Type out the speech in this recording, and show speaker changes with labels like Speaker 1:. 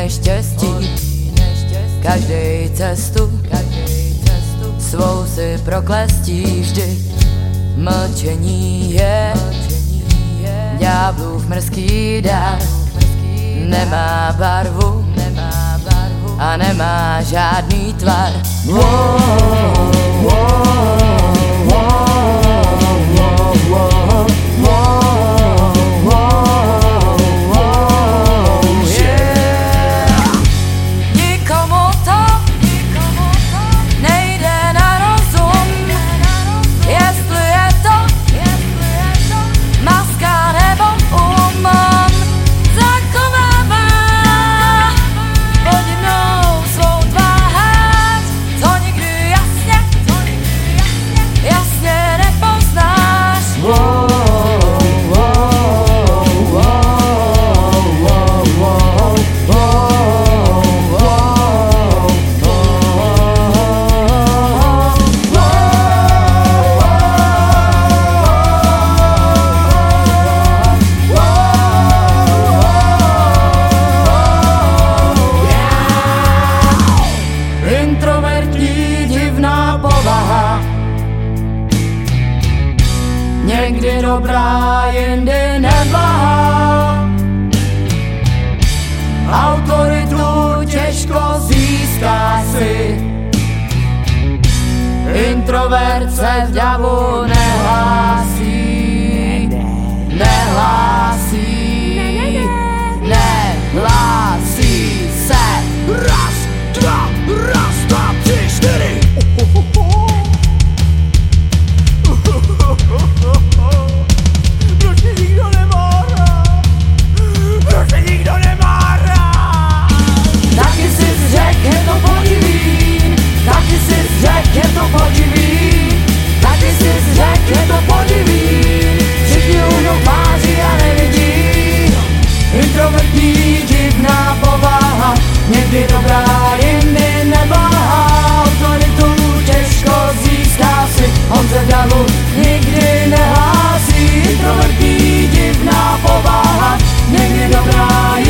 Speaker 1: neštěstí. Každej cestu svou si proklestí. Vždy mlčení je ďáblův mrzký dar. Nemá barvu a nemá žádný tvar. Introvertní divná povaha, někdy dobrá, jindy neblahá. Autoritu těžko získá si, introvert se v davu nehlásí. Nehlásí se.
Speaker 2: Raz, dva, 3, 4. Proč mě nikdo nemá rád? Proč mě nikdo nemá rád?
Speaker 1: Taky si řek, je to podivný. Taky si řek, je to podivný. Taky si řek, je to podivný. Všichni uhnou tváří a nevidí. Introvertní divná povaha, někdy dobrá, jindy neblahá. Autoritu těžko získá si, on se v davu nikdy nehlásí. Introvertní divná povaha, někdy dobrá,